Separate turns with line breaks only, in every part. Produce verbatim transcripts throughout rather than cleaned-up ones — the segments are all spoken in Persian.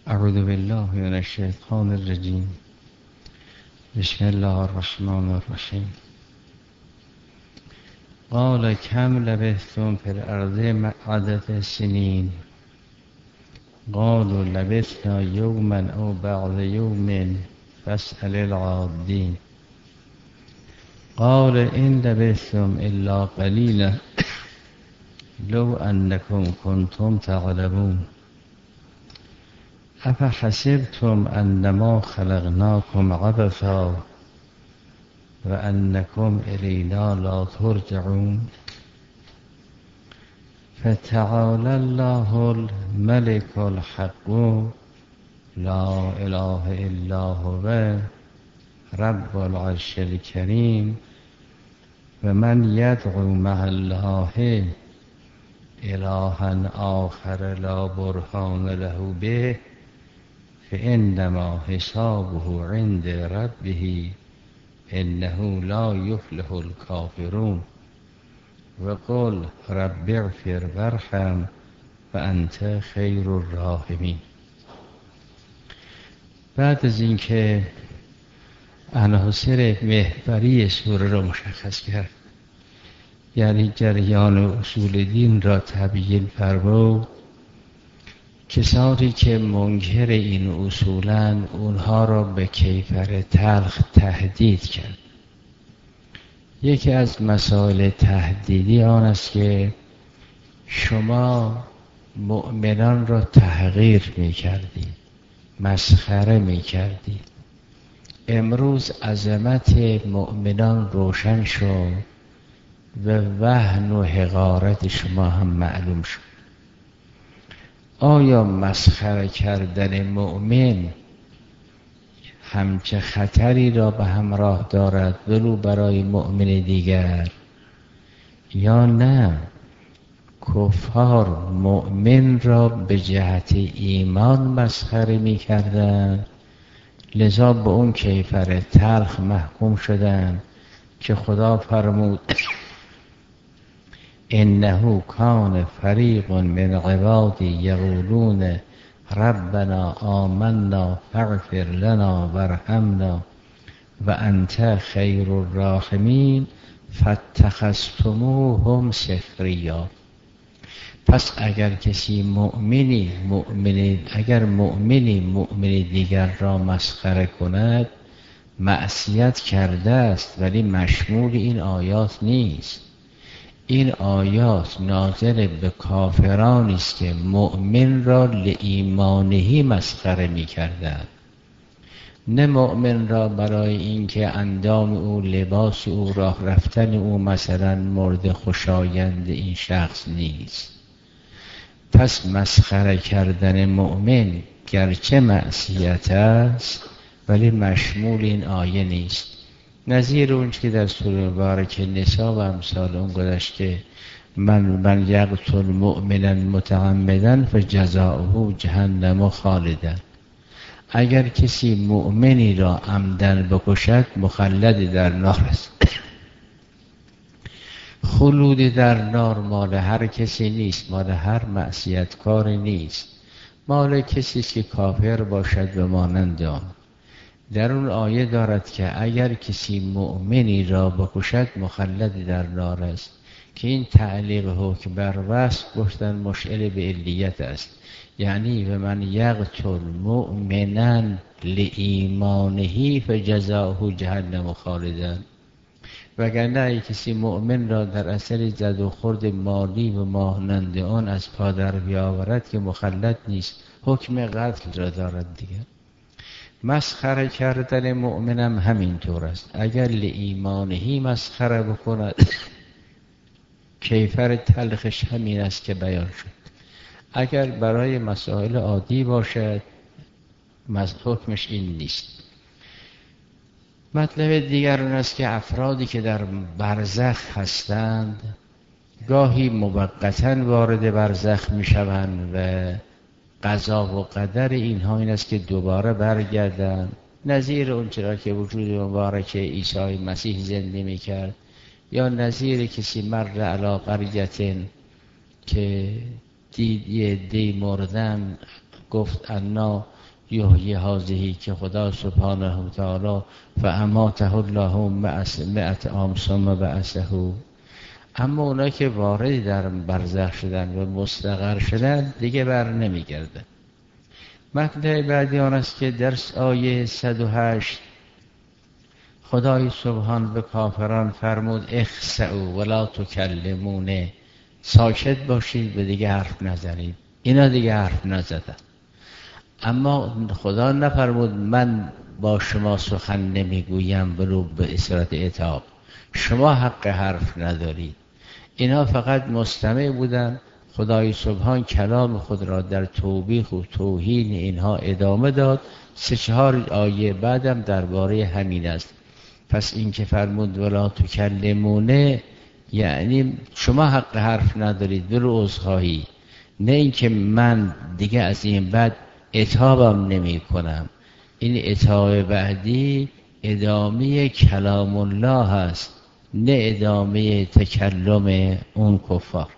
اعوذ بالله من الشیطان الرجیم. بسم الله الرحمن الرحیم. قال کم لبثتم فی الارض عدد سنین قالوا لبثنا یوما او بعض یوم فاسأل العادین قال ان لبثتم الا قلیلا لو انکم کنتم تعلمون افحسبتم انما خلقناكم عبثا وانکم الینا لا ترجعون فتعالى الله الملك الحق لا اله الا هو رب العرش الكريم و من يدعو مع الله إلها آخر لا برهان له به فإنما حسابه عند ربه إنه لا يفلح الكافرون وقل رب اغفر وارحم وأنت خير الراحمين. بعد از اینکه عناصر محوری سوره را مشخص کرد، یعنی جریان و اصول دین را تبیین فرمود، کسانی که منکر این اصولند اونها را به کیفر تلخ تهدید کرد. یکی از مسائل تهدیدی آن است که شما مؤمنان را تحقیر می کردید، مسخره می کردید. امروز عظمت مؤمنان روشن شد و وهن و حقارت شما هم معلوم شد. آیا مسخره کردن مؤمن همچه خطری را به همراه دارد ولو برای مؤمن دیگر، یا نه کفار مؤمن را به جهت ایمان مسخره می کردن، لذا به اون کیفر تلخ محکوم شدن که خدا فرمود انه کان فریق من عبادی یقولون ربنا آمنا فاغفر لنا وارحمنا و انت خیر الراحمین فاتخذتموهم سخریا. پس اگر کسی مؤمنی مؤمنی اگر مؤمنی مؤمنی دیگر را مسخره کند، معصیت کرده است، ولی مشمول این آیات نیست. این آیات ناظر به کافرانی است که مؤمن را لایمانه مسخره می کردند، نه مؤمن را برای اینکه اندام او، لباس او، راه رفتن او مثلا مورد خوشایند این شخص نیست. پس مسخره کردن مؤمن گرچه معصیت است ولی مشمول این آیه نیست. نظیر اون که در سوره مبارکه نساء و امثال اون گذشته من من یقتل مؤمنا متعمدا فجزاؤه جهنم خالدا. اگر کسی مؤمنی را عمدن بکشد مخلد در نار است. خلود در نار مال هر کسی نیست، مال هر معصیتکار نیست، مال کسی که کافر باشد و مانند آن. در اون آیه دارد که اگر کسی مؤمنی را بکشد مخلد در نار است، که این تعلیق حکم بر وصف گفتن مشعل به علیت است، یعنی و من یقتل مؤمنا لایمانه فجزاؤه جهنم خالدا. وگرنه اگه کسی مؤمن را در اثر زد و خورد مالی و مانند آن از پادر بیاورد که مخلد نیست، حکم قتل را دارد دیگر. مسخره کردن مؤمنم همین طور است. اگر لایمانهی مسخره بکند کیفر تلخش همین است که بیان شد. اگر برای مسائل عادی باشد حکمش این نیست. مطلب دیگر اون است که افرادی که در برزخ هستند گاهی موقتاً وارد برزخ می شوند و قضا و قدر اینها این است که دوباره برگردند، نظیر اون چرا که وجود مبارک عیسی مسیح زنده می کرد، یا نظیر کسی مر علی قریة که دید یه دی مردن گفت انا یحیی هذه که خدا سبحانه و تعالی فاماته الله مئت عام ثم بعثه. اما اونا که وارد در برزخ شدن و مستقر شدن دیگه بر نمیگردن. مطلب بعدی آن است که در آیه صد و هشت خدای سبحان به کافران فرمود اخسئوا ولا تکلمون، ساکت باشید و دیگه حرف نزنید. اینا دیگه حرف نزدن. اما خدا نفرمود من با شما سخن نمیگویم ولو به صورت عتاب، شما حق حرف ندارید. اینا فقط مستمع بودن. خدای سبحان کلام خود را در توبیخ و توهین اینها ادامه داد. سه چهار آیه بعدم درباره همین است. پس این که فرمود ولا تکلمونه یعنی شما حق حرف ندارید ولو عذرخواهی، نه اینکه من دیگه از این بعد عتابم نمی کنم. این عتاب بعدی ادامه کلام الله است، نه ادامه تکلم اون کفار.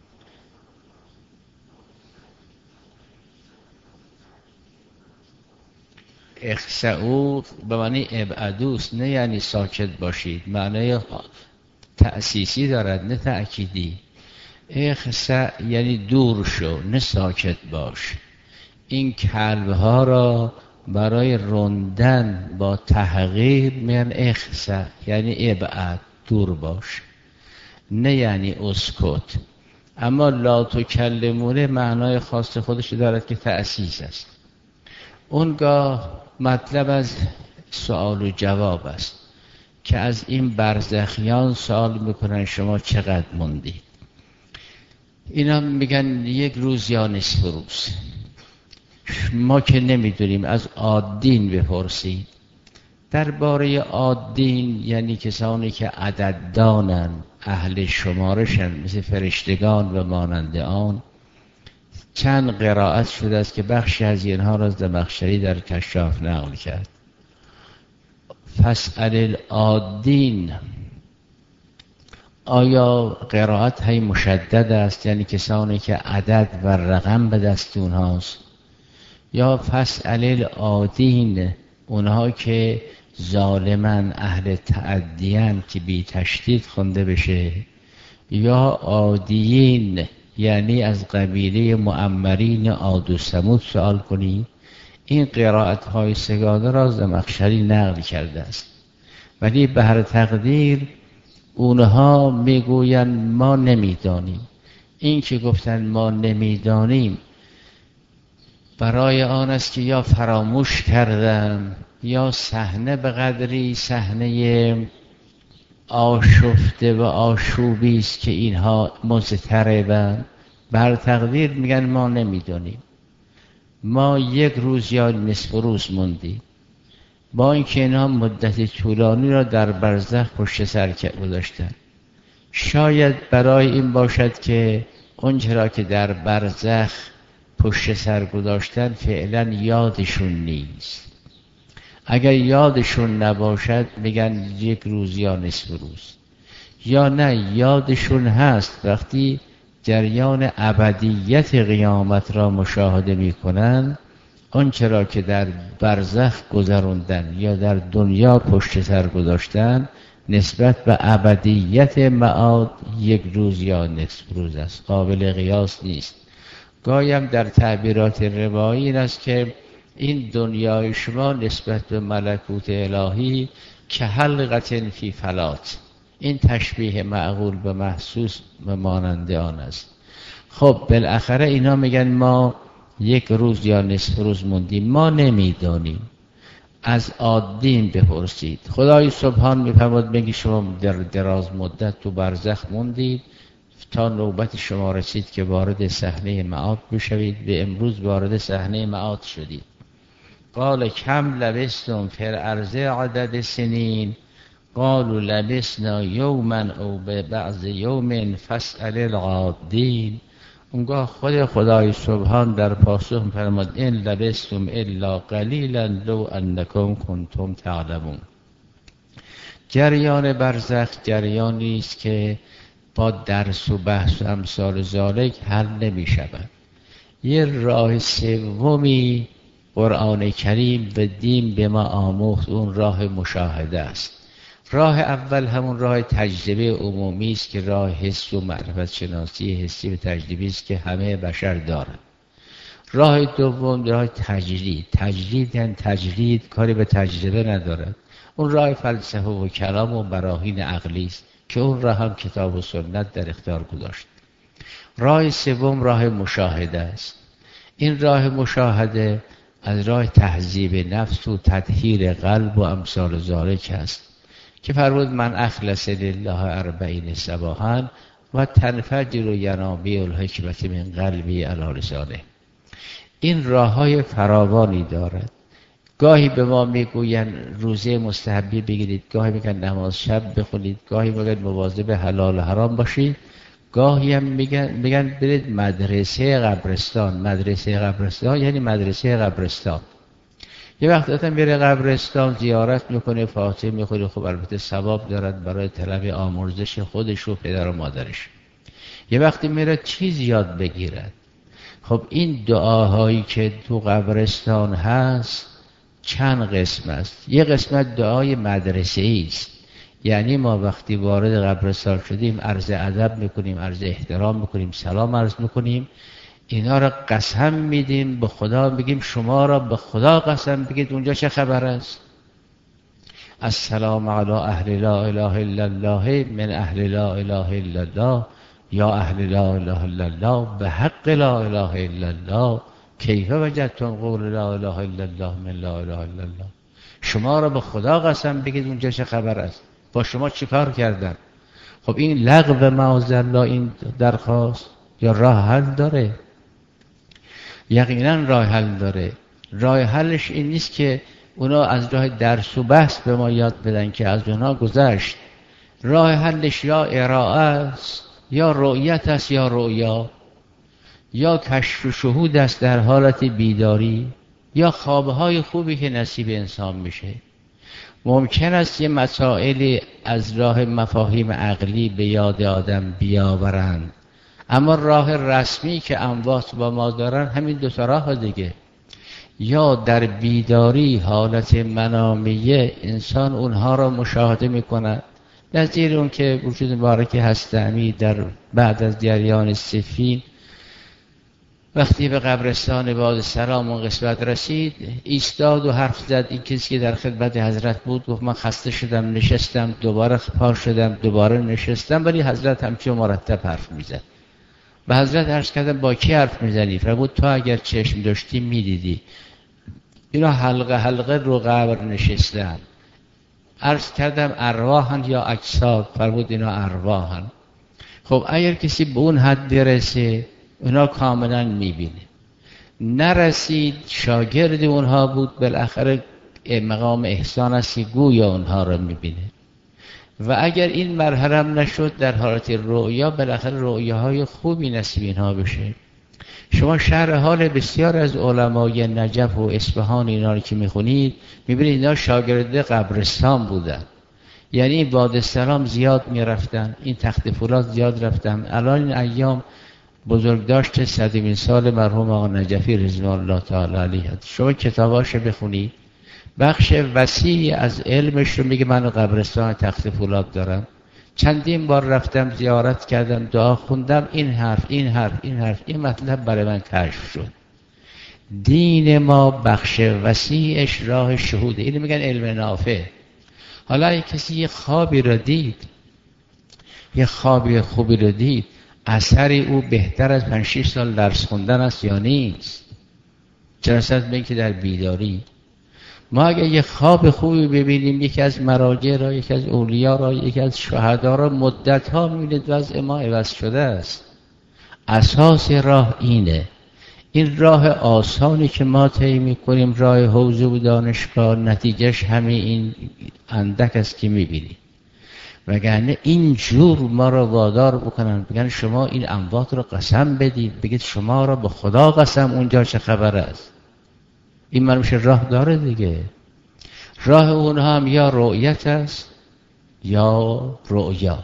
اخسئوا به معنی ابعدوست، نه یعنی ساکت باشید. معنی تأسیسی دارد نه تأکیدی. اخسأ یعنی دور شو، نه ساکت باش. این کلب ها را برای رندن با تحقیر میگن اخسأ، یعنی ابعد، دور باش، نه یعنی اسکت. اما لا تکلمونه معنای خاص خودش دارد که تأسیس است. اونگاه مطلب از سوال و جواب است که از این برزخیان سوال میکنن شما چقدر موندید؟ اینا میگن یک روز یا نصف روز. ما که نمیدونیم، از عادین بپرسید. درباره عادین یعنی کسانی که عدددانن، اهل شمارشن، مثل فرشتگان و مانند آن، چند قرائت شده است که بخشی از اینها را زمخشری در کشاف نقل کرد. فاسأل العادین، آیا قرائت های مشدد است یعنی کسانی که عدد و رقم به دست اونهاست، یا فاسأل العادین اونها که ظالمن، اهل تعدیان که بی تشدید خونده بشه، یا عادیین یعنی از قبیله معمرین عاد و ثمود سوال کنی. این قرائت های سگانه را زمخشری نقل کرده است، ولی به هر تقدیر اونها میگویند ما نمیدانیم. این که گفتن ما نمیدانیم برای آن است که یا فراموش کردن یا صحنه به قدری صحنه آشفته و آشوبی است که اینها مضطربند. بر تقدیر میگن ما نمیدونیم، ما یک روز یا نصف روز موندیم، با اینکه اینها مدت طولانی را در برزخ پشت سر گذاشتن. شاید برای این باشد که اونچه را که در برزخ پشت سر گذاشتن فعلا یادشون نیست. اگر یادشون نباشد میگن یک روز یا نصف روز، یا نه یادشون هست. وقتی جریان ابدیت قیامت را مشاهده میکنن، آنچه را که در برزخ گذروندن یا در دنیا پشت سر گذاشتن نسبت به ابدیت معاد یک روز یا نصف روز است، قابل قیاس نیست. گاهی در تعبیرات روایی این است که این دنیای شما نسبت به ملکوت الهی که حلقة فی فلات، این تشبیه معقول به محسوس به مانند آن است. خب بالاخره اینا میگن ما یک روز یا نصف روز موندیم، ما نمیدانیم. از عادین بپرسید. خدای سبحان میفرماد بگی شما در دراز مدت تو برزخ موندید تا نوبت شما رسید که وارد صحنه معاد بشوید. به امروز وارد صحنه معاد شدید. قال کم لبستم فی الارض عدد سنین، قالوا لبسنا یوما او به بعض یوم فاسأل العادین. اونگاه خود خدای سبحان در پاسخ فرمود این لبستم الا قلیلا لو انکم کنتم تعلمون. جریان برزخ جریانی است که با درس و بحث و امثال ذالک حل نمی شود. یه راه سومی قرآن کریم و دین به ما آموخت اون راه مشاهده است. راه اول همون راه تجربه عمومی است که راه حس و معرفت شناسی حسی و تجربی است که همه بشر دارند. راه دوم راه تجرید. تجرید یعنی تجرید کاری به تجربه ندارد. اون راه فلسفه و کلام و براهین عقلی است که اون راه هم کتاب و سنت در اختیار گذاشت. راه سوم راه مشاهده است. این راه مشاهده از راه تهذیب نفس و تطهیر قلب و امثال ذالک است که فرمود من اخلص لله اربعین صباحا و تنفجر ینابیع الحکمت من قلبی علی لسانه. این راه های فراوانی دارد. گاهی به ما میگوین روزه مستحبی بگیرید، گاهی میگن نماز شب بخونید، گاهی میگن مواظب حلال و حرام باشید، گاهی هم میگن میگن برید مدرسه قبرستان. مدرسه قبرستان یعنی مدرسه قبرستان. یه وقت آدم میره قبرستان زیارت میکنه، فاتحه میخونه، خب البته ثواب دارد برای طلب آمرزش خودش و پدر و مادرش. یه وقتی میره چیز یاد بگیرد. خب این دعاهایی که تو قبرستان هست چند قسم است. یه قسمت دعای مدرسه‌ای است، یعنی ما وقتی وارد قبرستان شدیم عرض ادب میکنیم، عرض احترام میکنیم، سلام عرض میکنیم، اینا را قسم میدیم به خدا، بگیم شما را به خدا قسم بگید اونجا چه خبر است. السلام علی اهل لا اله الا الله من اهل لا اله الا الله یا اهل لا اله الا الله به حق لا اله الا الله کیف وجدتم قول لا اله الا الله من لا اله الا الله. شما را به خدا قسم بگید اونجا چه خبر است، با شما چی کار کردن. خب این لغو معاذالله این درخواست یا راه حل داره؟ یقینا راه حل داره. راه حلش این نیست که اونا از راه درس و بحث به ما یاد بدن که از اونها گذشت. راه حلش یا ارائه است یا رؤیت است یا رؤیا، یا کشف و شهود است در حالت بیداری، یا خوابهای خوبی که نصیب انسان میشه. ممکن است یه مسائلی از راه مفاهیم عقلی به یاد آدم بیاورند، اما راه رسمی که اموات با ما دارن همین دو تا راه دیگه. یا در بیداری حالت منامیه انسان اونها را مشاهده میکنه، نظیر اون که وجود مبارک هستمی در بعد از جریان سفین وقتی به قبرستان باد سلام اون قسمت رسید ایستاد و حرف زد. این کسی که در خدمت حضرت بود گفت من خسته شدم نشستم، دوباره پا شدم دوباره نشستم، ولی حضرت همچون مرتب حرف میزد. به حضرت عرض کردم با کی حرف میزنی؟ فرمود تو اگر چشم داشتی میدیدی اینا حلقه حلقه رو قبر نشستن. عرض کردم ارواحن یا اجساد؟ فرمود اینا ارواحن. خب اگر کسی به اون حد برسه اونا کاملا میبینه. نرسید شاگرد اونها بود، بالاخره مقام احسان است که گویا اونها را میبینه. و اگر این مرحله هم نشد در حالت رؤیا بالاخره رؤیاهای خوبی نصیب اینها بشه. شما شرح حال بسیار از علمای نجف و اصفهان اینا رو که میخونید میبینید اینا شاگرد قبرستان بودن، یعنی این باد السلام زیاد میرفتن، این تخت فولاد زیاد رفتن. الان این ایام بزرگداشت صدمین سال مرحوم آقا نجفی رضوان الله تعالی علیه، شما کتاباشو بخونید بخش وسیعی از علمش رو میگه. من قبرستان تخت فولاد دارم، چندین بار رفتم زیارت کردم دعا خوندم، این حرف این حرف این حرف این مطلب برای من کشف شد. دین ما بخش وسیعش راه شهوده، اینو میگن علم نافع. حالا اگه کسی یه خوابی رو دید، یه خوابی خوبی رو دید، اثری او بهتر از پنج شش سال درس خوندن است یا نیست؟ چرا صد میگه که در بیداری ما اگه یه خواب خوبی ببینیم، یکی از مراجع را، یکی از اولیا را، یکی از شهدا را مدت ها میبینید وضع ما عوض شده است. اساس راه اینه. این راه آسانی که ما طی میکنیم راه حوزه و دانشگاه، نتیجهش همین این اندک است که میبینید. وگرنه این جور ما را وادار بکنن بگن شما این اموات را قسم بدید، بگید شما را به خدا قسم اونجا چه خبر است. این منوشه راه داره دیگه. راه اونها هم یا رؤیت است یا رؤیا.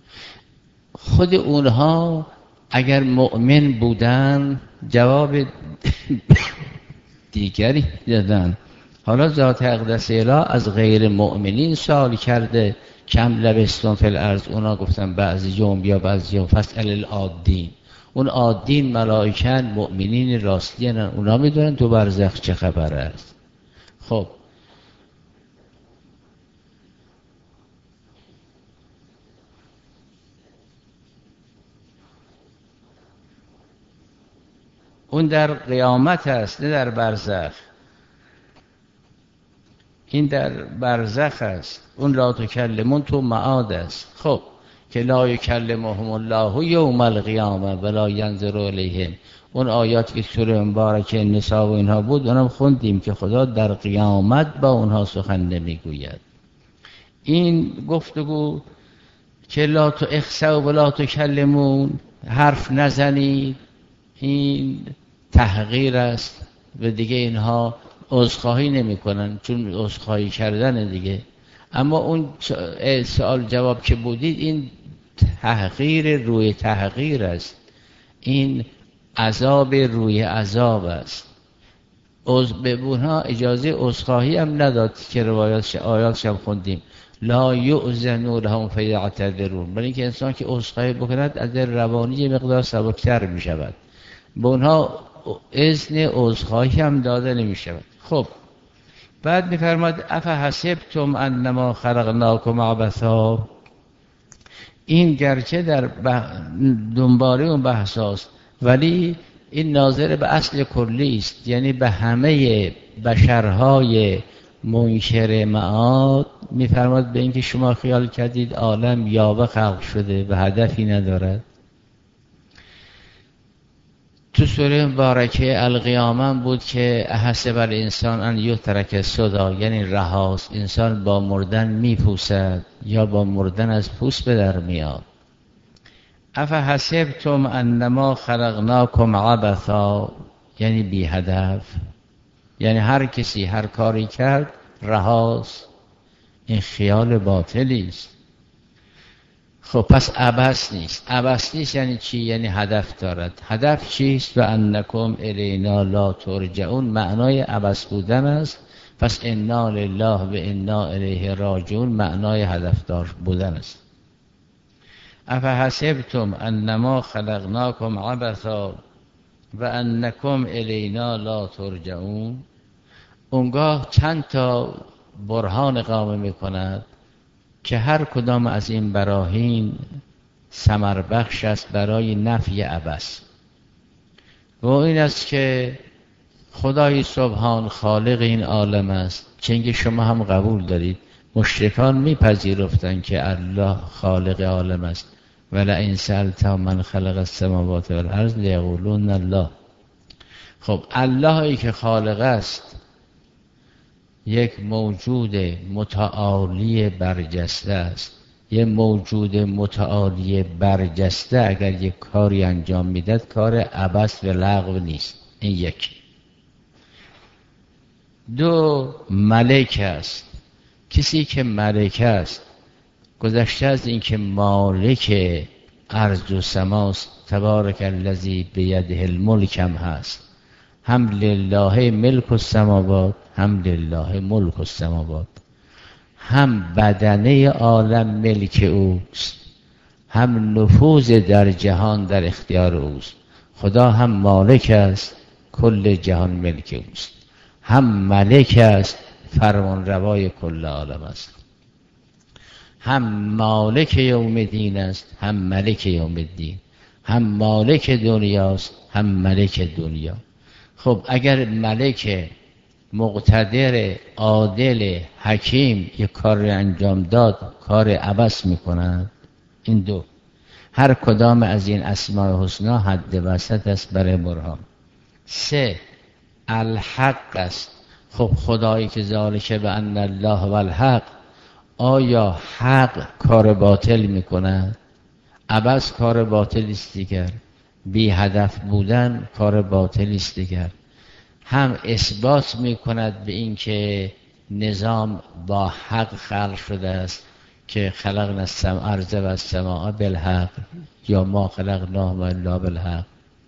خود اونها اگر مؤمن بودن جواب دیگری دادن. حالا ذات اقدس اله از غیر مؤمنین سوال کرده کم لبستون فی الارض، اونا گفتن بعضی یوم یا بعضی یوم، فاسأل العادین. اون عادین ملائکن مؤمنین راستین، اونا میدونن تو برزخ چه خبر است. خب اون در قیامت است نه در برزخ. این در برزخ است. اون لا تکلمون تو معاد است. خب که لا یکلمهم الله یوم القیامه ولا ینظر الیهم، اون آیات که سوره مبارکه نساء و اینها بود اونم خوندیم که خدا در قیامت با اونها سخن نمیگوید. این گفتگو که لا تو اخسوا و لا تکلمون، حرف نزنید، این تحقیر است و دیگه اینها عذرخواهی نمی کنن چون عذرخواهی کردن دیگه. اما اون سوال جواب که بودید این تحقیر روی تحقیر است، این عذاب روی عذاب است. عذر به اونها اجازه عذرخواهی هم نداد که روایات آیاتش هم خوندیم لا یؤذن لهم فیعتذرون، برای اینکه انسان که عذرخواهی بکند از روانی مقدار سبکتر می شود، به اونها اذن عذرخواهی هم داده نمی شود. خب بعد می فرماد افحسبتم انما خلقناکم عبثا، این گرچه در بح... دنباله اون بحث است ولی این ناظر به اصل کلی است، یعنی به همه بشرهای منکر معاد. می فرماد به اینکه شما خیال کردید عالم یاوه خلق شده و هدفی ندارد. تو سوره مبارکه القیامه بود که احسب الانسان ان یترک سدی، یعنی رهاست، انسان با مردن میپوسد یا با مردن از پوست به در میاد. افحسبتم انما خلقناکم عبثا، یعنی بی هدف، یعنی هر کسی هر کاری کرد رهاست. این خیال باطلی است. خب پس عبث نیست. عبث نیست یعنی چی؟ یعنی هدف دارد. هدف چیست؟ و انکم الینا لا ترجعون، معنای عبث بودن است. پس انا لله و انا الیه راجعون معنای هدفدار بودن است. افحسبتم انما خلقناکم عبثا و انکم الینا لا ترجعون. اونگاه چند تا برهان قائم می‌کند که هر کدام از این براهین ثمر بخش است برای نفی عبث. و این است که خدای سبحان خالق این عالم است، چنگه شما هم قبول دارید. مشرکان میپذیرفتند که الله خالق عالم است. ولئن سألتهم من خلق السماوات والارض لیقولون الله. خب اللهی که خالق است، یک موجود متعالی برجسته است. یک موجود متعالی برجسته اگر یک کاری انجام میدهد کار عبث و لغو نیست. این یک. دو، ملک است. کسی که ملک است، گذشته از این که مالک ارض و سماست، تبارک الذی بیده الملک هم هست. هم لله ملک السماوات هم لله ملک السماوات، هم بدنه عالم ملک اوست، هم نفوذ در جهان در اختیار اوست. خدا هم مالک است، کل جهان ملک اوست، هم ملک است، فرمان روای کل عالم است. هم مالک یوم الدین است، هم ملک یوم الدین، هم مالک دنیاست، هم ملک دنیا. خب اگر ملک مقتدر عادل حکیم یک کار انجام داد، کار عبث میکنند. این دو، هر کدام از این اسماء حسنا حد وسط است برای برهان. سه، الحق است. خب خدایی که ذالک بان الله و الحق، آیا حق کار باطل میکند؟ عبث کار باطل است دیگر، بی هدف بودن کار باطل است دیگر. هم اثبات میکند به این که نظام با حق خلق شده است که خلقنا الارض و السماء بالحق، یا ما خلقناهما الا بالحق.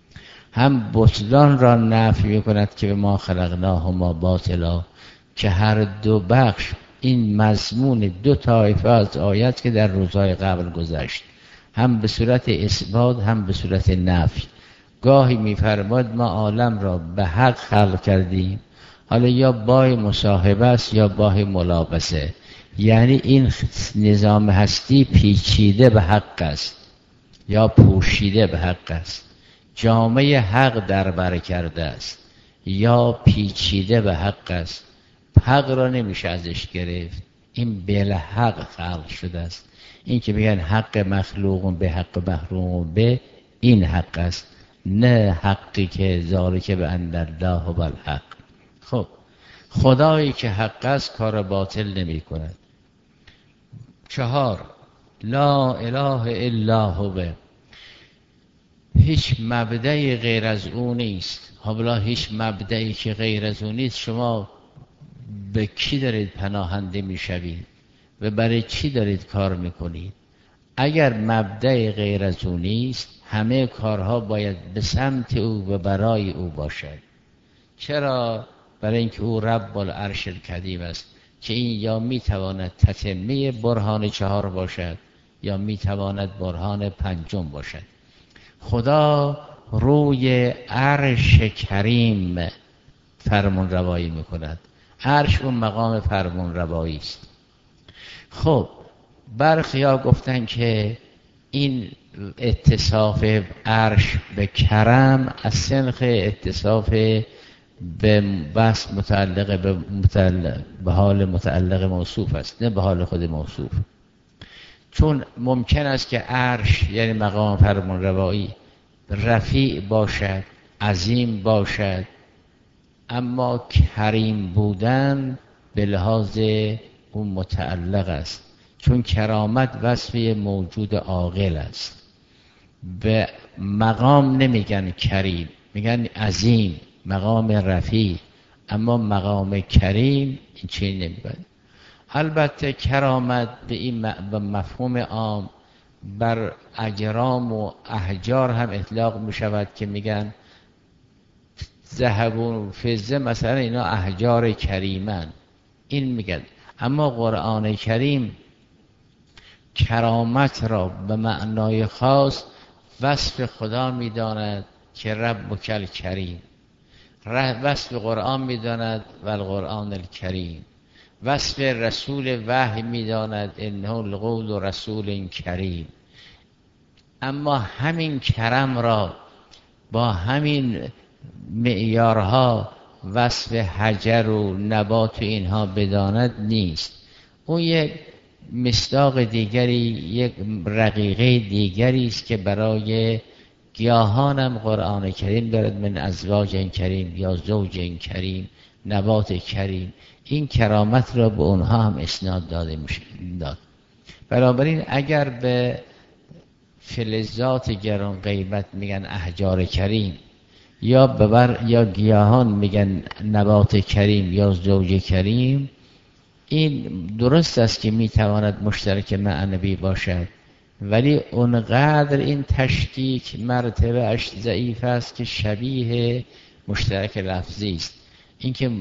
هم بطلان را نفی میکند که به ما خلقناهما باطلا، که هر دو بخش این مضمون دو طایفه از آیت که در روزهای قبل گذشت، هم به صورت اثبات هم به صورت نفی. گاهی میفرماد ما عالم را به حق خلق کردیم، حالا یا باه مصاحبه است یا باه ملابسه، یعنی این نظام هستی پیچیده به حق است یا پوشیده به حق است، جامعه حق در بر کرده است یا پیچیده به حق است. حق را نمیشه ازش گرفت، این بل حق خلق شده است. این که میگن حق مخلوق به حق مخلوق به، این حق است، نه حقی که ذالک به ان الله هو الحق. خب خدایی که حق است کار باطل نمی کند. چهار، لا اله الا هو، هیچ مبدعی غیر از او نیست. حالا هیچ مبدعی که غیر از او نیست، شما به کی دارید پناهنده میشوید و برای چی دارید کار میکنید؟ اگر مبدع غیر از او نیست، همه کارها باید به سمت او و برای او باشد. چرا؟ برای اینکه او رب العرش الکریم است که این یا میتواند تتمه برهان چهار باشد یا میتواند برهان پنجم باشد. خدا روی عرش کریم فرمان روایی میکند. عرش اون مقام فرمان روایی است. خب برخیا گفتن که این اتصاف عرش به کرم از سنخ اتصاف به بس متعلق به, متعلق به حال متعلق موصوف است، نه به حال خود موصوف. چون ممکن است که عرش یعنی مقام فرمان روایی رفیع باشد، عظیم باشد، اما کریم بودن به لحاظ اون متعلق است، چون کرامت وصف موجود عاقل است. به مقام نمیگن کریم، میگن عظیم، مقام رفیع، اما مقام کریم این چیزی نمیگن. البته کرامت به این مفهوم عام بر اجرام و احجار هم اطلاق می شود که میگن ذهب و فضه مثلا اینا احجار کریمن، این میگن. اما قرآن کریم کرامت را به معنای خاص وصف خدا میداند که رب کل کریم، وصف قرآن میداند و القرآن الکریم، وصف رسول وحی میداند انه القول رسول کریم. اما همین کرم را با همین معیارها وصف حجر و نبات و اینها بداند نیست. اون یک مصداق دیگری، یک رقیقه دیگری است که برای گیاهانم قرآن کریم دارد، من ازواج کریم یا زوج کریم، نبات کریم. این کرامت را به اونها هم اسناد داده میشه داد. بنابراین اگر به فلزات گران قیمت میگن احجار کریم، یا ببر یا گیاهان میگن نبات کریم یا زوج کریم، این درست است که میتواند مشترک معنوی باشد، ولی اونقدر این تشکیک مرتبه اش ضعیف است که شبیه مشترک لفظی است. این که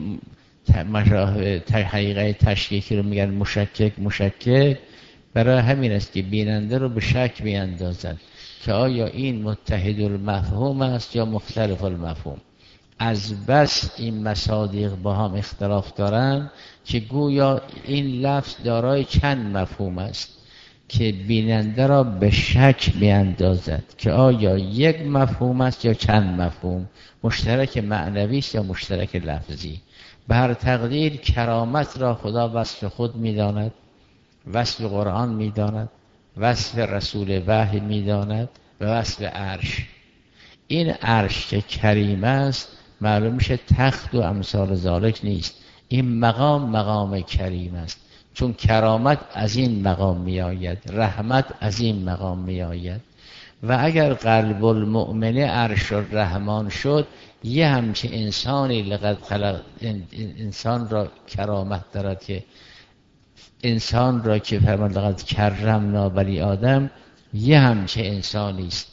حقیقه تشکیکی رو میگن مشکک مشکک، برای همین است که بیننده رو به شک میاندازن که آیا این متحد المفهوم است یا مختلف المفهوم. از بس این مصادیق با هم اختلاف دارن که گویا این لفظ دارای چند مفهوم است که بیننده را به شک میاندازد که آیا یک مفهوم است یا چند مفهوم، مشترک معنوی است یا مشترک لفظی. به هر تقدیر کرامت را خدا وصف خود میداند، وصف قرآن میداند، وصف رسول وحی میداند و وصف عرش. این عرش که کریم است معلوم میشه تخت و امثال ذالک نیست. این مقام مقام کریم است، چون کرامت از این مقام می آید، رحمت از این مقام می آید. و اگر قلب المؤمن عرش الرحمن شد، یه همچه انسانی لقد خلق، انسان را کرامت دارد که انسان را که فرمان لقد کرمنا بنی آدم، یه همچه انسانی است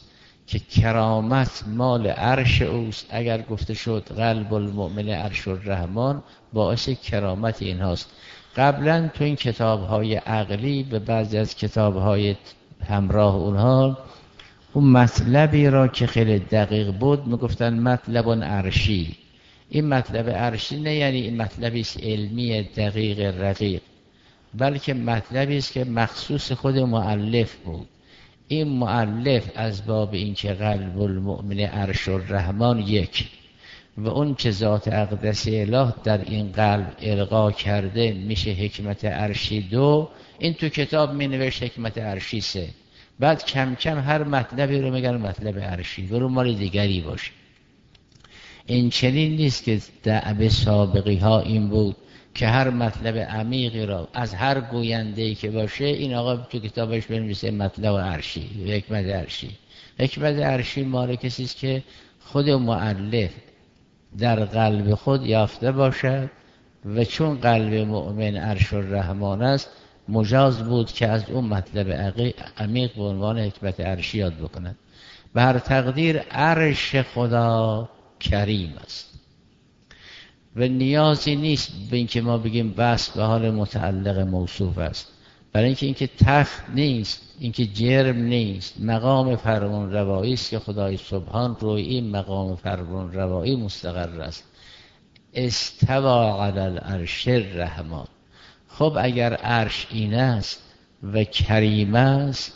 که کرامت مال عرش اوست. اگر گفته شد قلب المؤمن عرش الرحمن، باعث کرامت این هاست. قبلا تو این کتاب‌های عقلی به بعضی از کتاب‌های همراه اونها اون مطلبی را که خیلی دقیق بود میگفتن مطلب عرشی. این مطلب عرشی نه یعنی این مطلبی است علمی دقیق رقیق، بلکه مطلبی است که مخصوص خود مؤلف بود. این مؤلف از باب این که قلب المؤمن عرش الرحمن یک و اون که ذات اقدس اله در این قلب القا کرده میشه حکمت عرشی دو، این تو کتاب می نوشت حکمت عرشی سه. بعد کم کم هر مطلبی رو میگن مطلب عرشی و رو مال دیگری باشه. این چنین نیست که دعوه سابقی ها این بود که هر مطلب عمیقی را از هر گوینده‌ای که باشه این آقا تو کتابش بنویسه مطلب عرشی و حکمت عرشی. حکمت عرشی مال کسی است که خود مؤلف در قلب خود یافته باشد و چون قلب مؤمن عرش الرحمن است مجاز بود که از اون مطلب عمیق به عنوان حکمت عرشی یاد بکند. به هر تقدیر عرش خدا کریم است و نیازی نیست به اینکه ما بگیم بس به حال متعلق موصوف است، برای اینکه اینکه تخت نیست، اینکه جرم نیست، مقام فرمان روایی است که خدای سبحان روی این مقام فرمان روایی مستقر است. استوا علی العرش الرحمن. خب اگر عرش این است و کریم است،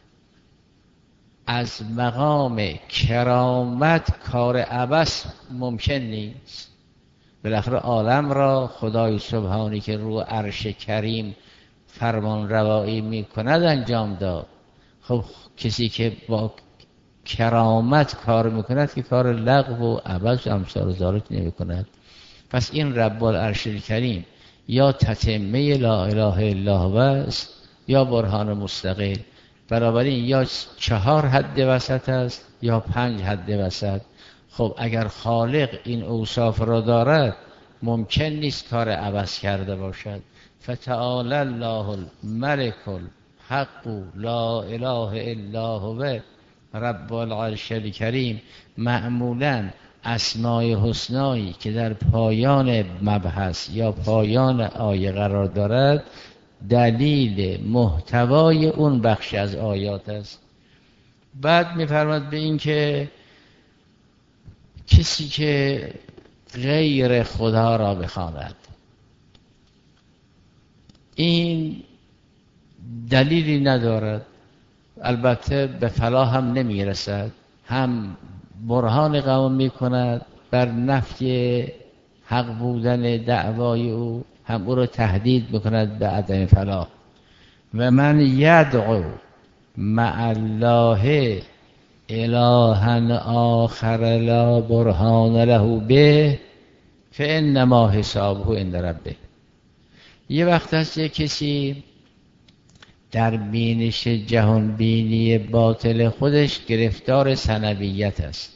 از مقام کرامت کار عبث ممکن نیست. بالاخره عالم را خدای سبحانی که رو عرش کریم فرمان روایی می کند انجام داد. خب کسی که با کرامت کار میکند که کار لغو و عبث و امثال ذالک نمی کند. پس این رب العرش کریم یا تتمه لا اله الا هو است یا برهان مستقل. بنابراین یا چهار حد وسط است یا پنج حد وسط. خب اگر خالق این اوصاف را دارد ممکن نیست کار عوض کرده باشد. فتعالی الله الملک الحق لا اله الا هو رب العرش الکریم. معمولا اسمای حسنایی که در پایان مبحث یا پایان آیه قرار دارد دلیل محتوای اون بخش از آیات است. بعد می‌فرماد به این که کسی که غیر خدا را بخواند این دلیلی ندارد، البته به فلاح هم نمیرسد، هم برهان قوم میکند بر نفی حق بودن دعوای او، هم او را تهدید میکند به عدم فلاح. و من یدعو مع الله الها آخر لا برهان له به فانما حسابه عند ربه. یه وقت هست یه کسی در بینش جهان بینی باطل خودش گرفتار ثنویت است.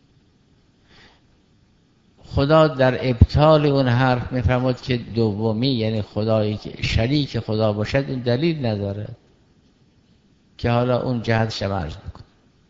خدا در ابطال اون حرف میفرماد که دومی یعنی خدایی که شریک خدا باشد این دلیل نداره که حالا اون جهت عرض میکنه.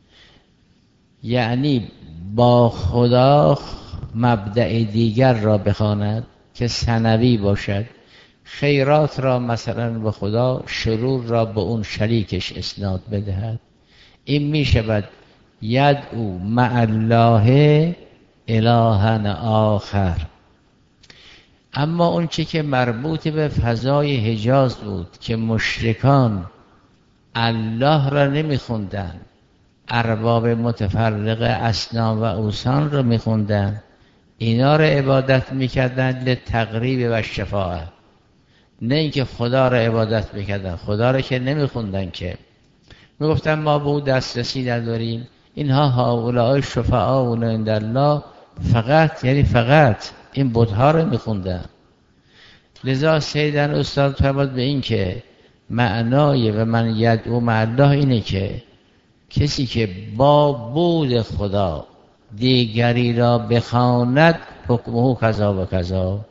یعنی با خدا مبدأ دیگر را بخواند که ثنوی باشد، خیرات را مثلا به خدا، شرور را به اون شریکش اسناد بدهد. این می شود یدعو مع الله الها آخر. اما اون چی که مربوط به فضای حجاز بود که مشرکان الله را نمی خوندن، ارباب متفرق اصنام و اوثان را می خوندن، اینا را عبادت می کردن لتقریب و شفاعه، نه اینکه خدا را عبادت میکردن. خدا را که نمیخوندن، که میگفتن ما به او دسترسی نداریم. اینها هؤلاء شفعاؤنا عند الله، فقط یعنی فقط این بت‌ها را میخوندن. لذا سیدن استاد فرمود به این که معنای و من یدعو مع الله اینه که کسی که با بود خدا دیگری را بخواند حکمه کذا و کذا.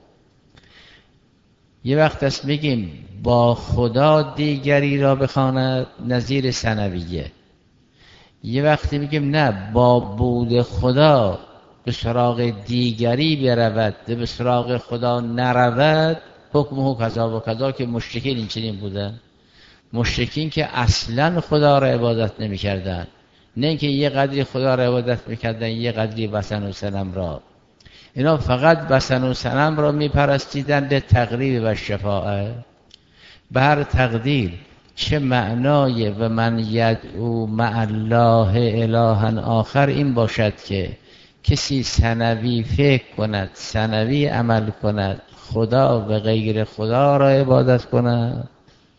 یه وقت است میگیم با خدا دیگری را بخواند نظیر ثنویه، یه وقتی میگیم نه، با بود خدا به سراغ دیگری برود، به سراغ خدا نرود، حکمه کذا و کذا، که مشرکین این چنین بودن. مشرکین که اصلا خدا را عبادت نمی کردن، نه اینکه یه قدری خدا را عبادت میکردن یه قدری وثن و صنم را. اینا فقط وثن و صنم را میپرستیدن به تقریب و شفاعه. به هر تقدیر چه معنای و من یدعو مع الله الها آخر این باشد که کسی ثنوی فکر کند، ثنوی عمل کند، خدا و غیر خدا را عبادت کند،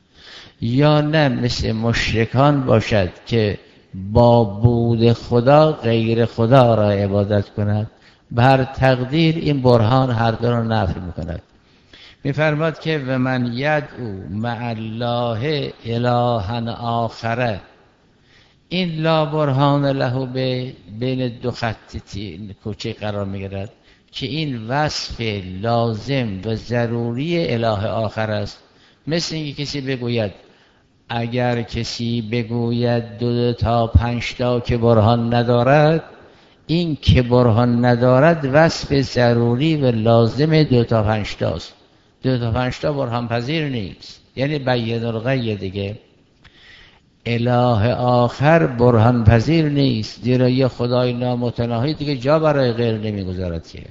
یا نه مثل مشرکان باشد که با بود خدا غیر خدا را عبادت کند. به هر تقدیر این برهان هر دو را نفی میکند. میفرماد که و من یدعو مع الله الها آخره، این لا برهان له به بین دو خطی کوچه قرار میگیرد که این وصف لازم و ضروری اله آخر است. مثل اینکه کسی بگوید، اگر کسی بگوید دو, دو تا پنج تا که برهان ندارد، این که برهان ندارد وصف ضروری و لازم دو تا پنج تاست. دو تا پنج تا برهان پذیر نیست، یعنی بین الغی دیگه. اله آخر برهان پذیر نیست، زیرا یه خدای نامتناهی دیگه جا برای غیر نمیگذارد که.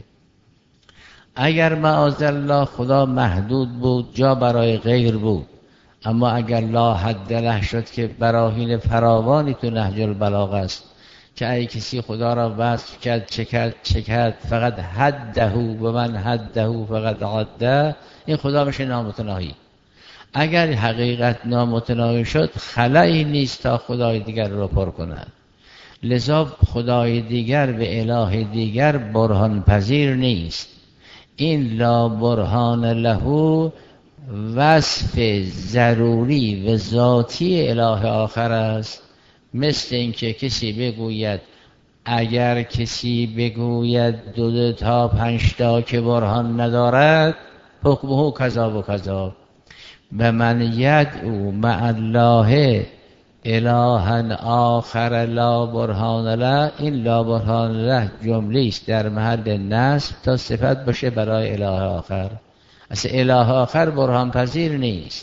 اگر معاذالله خدا محدود بود جا برای غیر بود، اما اگر لا حد له شد که براهین فراوانی تو نهج البلاغه است که ای کسی خدا را وصف کرد چه کرد چه کرد فقط حده و من حده فقط عده، این خدا میشه نامتناهی. اگر حقیقت نامتناهی شد خلایی نیست تا خدای دیگر را پر کند. لذا خدای دیگر به اله دیگر برهان پذیر نیست. این لا برهان له وصف ضروری و ذاتی اله آخر است. مثل اینکه کسی بگوید، اگر کسی بگوید دو, دو تا پنج تا که برهان ندارد، حکمه کذا و کذا. و من یدعو مع الله الها آخر لا برهان له، این لا برهان له جمله است در محل نصب تا صفت باشه برای اله آخر. اصلا اله آخر برهان پذیر نیست.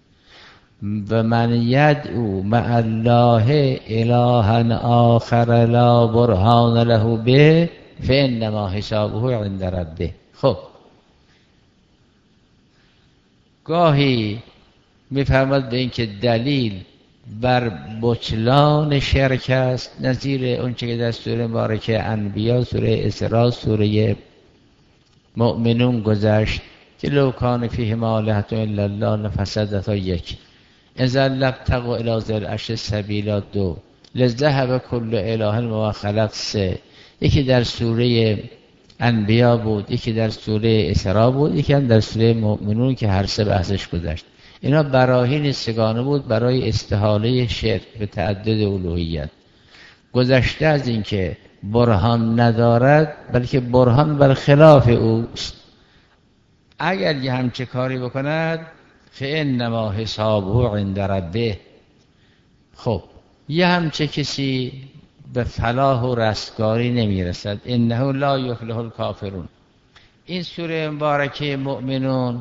و من یدعو مع الله الها آخر لا برهان له به فانما حسابه عند ربه. خب گاهی میفرماد به این که دلیل بر بطلان شرک است، نظیر اون چه که در سوره مبارکه انبیا، سوره اسراء، سوره مؤمنون گذشت که لو کان فیهما آلهة الا الله لفسدتا، یک. اذا لابتغوا الی ذی العرش سبیلا، دو. لذهب کل اله بما خلق، سه. یکی در سوره انبیا بود، یکی در سوره اسراء بود، یکی هم در سوره مؤمنون که هر سه بحثش گذشت. اینا براهین سگانه بود برای استحاله شرک به تعدد الوهیت. گذشته از این که برهان ندارد، بلکه برهان بر خلاف اوست. اگر یه همچه کاری بکند فانما حسابه عند ربه. خب یه همچه کسی به فلاح و رستگاری نمیرسد. انه لا یفلح الکافرون. این سوره مبارکه مؤمنون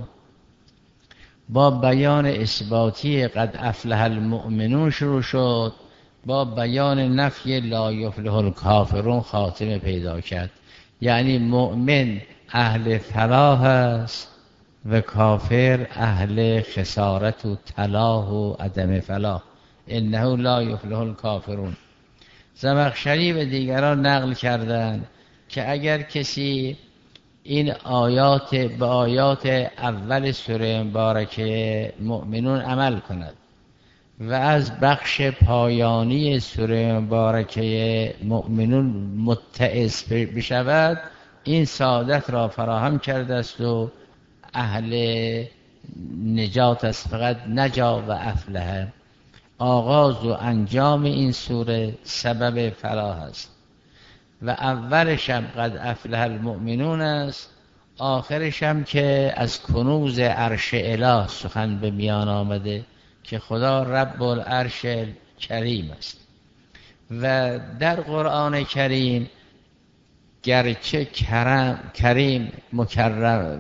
با بیان اثباتی قد افلح المؤمنون شروع شد، با بیان نفی لا یفلح الکافرون خاتمه پیدا کرد. یعنی مؤمن اهل فلاح است و کافر اهل خسارت و تلاح و عدم فلاح. انه لا یفلح الکافرون. زمخشری و دیگران نقل کردند که اگر کسی این آیات به آیات اول سوره مبارکه مؤمنون عمل کند و از بخش پایانی سوره مبارکه مؤمنون متعظ بشود، این سعادت را فراهم کرده است و اهل نجات است. فقط نجا و افلح. آغاز و انجام این سوره سبب فلاح است و اولش هم قد افلح المؤمنون است، آخرش هم که از کنوز عرش اله سخن به میان آمده که خدا رب العرش کریم است. و در قرآن کریم گرچه کرم کریم مکرر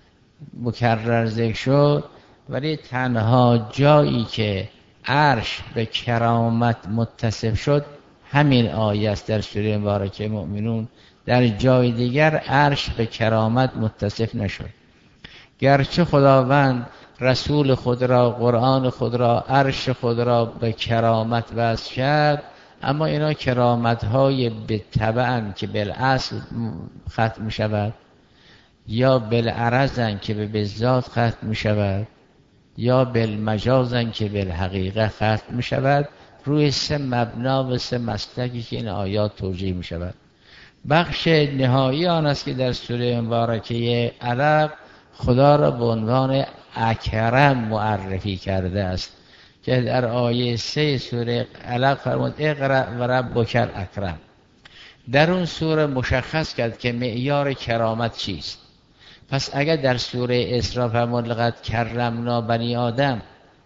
مکرر ذکر شد، ولی تنها جایی که عرش به کرامت متصف شد همین آیه است در سوره مبارکه مؤمنون. در جای دیگر عرش به کرامت متصف نشد. گرچه خداوند رسول خود را، قرآن خود را، عرش خود را به کرامت وصف کرد، اما اینا کرامت های به تبعن که بالاصل ختم می شود، یا بالعرضن که به بالذات ختم می شود، یا بالمجازن که بالحقیقه ختم می شود. روی سه مبنا و سه مسلکی که این آیات توجیه می شود. بخش نهایی آن است که در سوره مبارکه علق خدا را به عنوان اکرم معرفی کرده است که در آیه سه سوره علق فرمود اقرأ و ربک الاکرم. در اون سوره مشخص کرد که معیار کرامت چیست. پس اگر در سوره اسراء فرمود لقد کرمنا بنی آدم،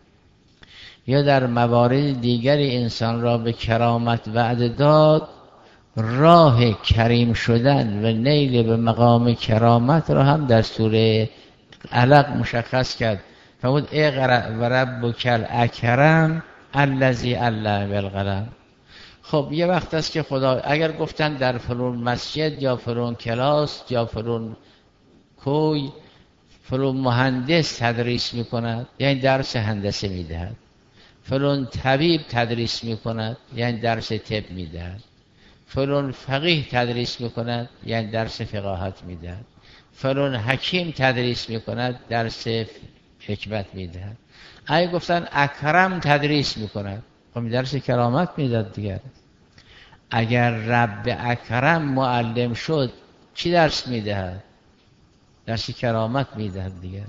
یا در موارد دیگری انسان را به کرامت وعده داد، راه کریم شدن و نیل به مقام کرامت را هم در سوره علق مشخص کرد. فرمود اقرأ و ربک الاکرم الذی علم بالقلم. خب یه وقت است که خدا اگر گفتن در فلان مسجد یا فلان کلاس یا فلان کوی فلان مهندس تدریس میکند، یعنی درس هندسه میدهد. فلان طبیب تدریس میکند، یعنی درس طب میدهد. فلان فقیه تدریس میکند، یعنی درس فقاهت میدهد. فلان حکیم تدریس میکند، درس حکمت میدهد. اگه گفتن اکرم تدریس میکند، خب درس کرامت میداد دیگر. اگر رب اکرم معلم شد چی درس میدهد؟ درس کرامت میدهد دیگر.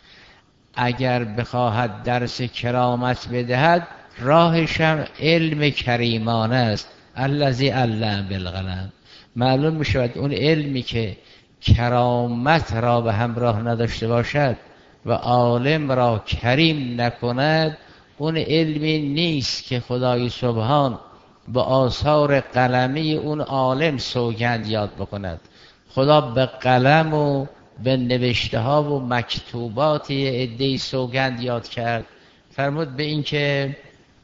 اگر بخواهد درس کرامت بدهد، راهش هم علم کریمانه است، الذی علم بالقلم. معلوم میشود اون علمی که کرامت را به همراه نداشته باشد و عالم را کریم نکند، اون علمی نیست که خدای سبحان به آثار قلمی اون عالم سوگند یاد بکند. خدا به قلم و به نوشته ها و مکتوبات عده‌ای سوگند یاد کرد. فرمود به این که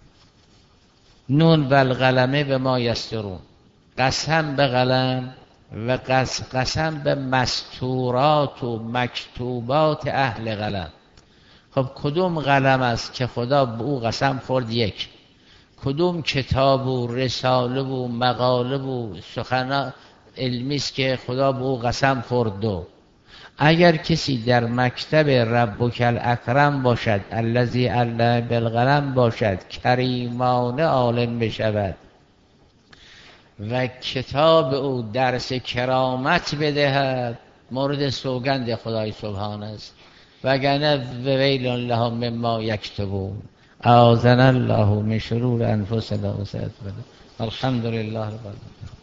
نون و القلمه به ما یسطرون، قسم به قلم و قسم به مستورات و مکتوبات اهل قلم. خب کدوم قلم است که خدا به او قسم خورد؟ یک. کدوم کتاب و رساله و مقاله و سخن علمی است که خدا به او قسم خورد؟ دو. اگر کسی در مکتب ربک الاکرم باشد، الذی علم بالقلم باشد، کریمانه عالم بشود و کتاب او درس کرامت بدهد، مورد سوگند خدای سبحان است. وگرنه ویل لهم مما یکتبون. اعاذنا الله من شرور انفسنا و سیئات اعمالنا. الحمدلله رب العالمین.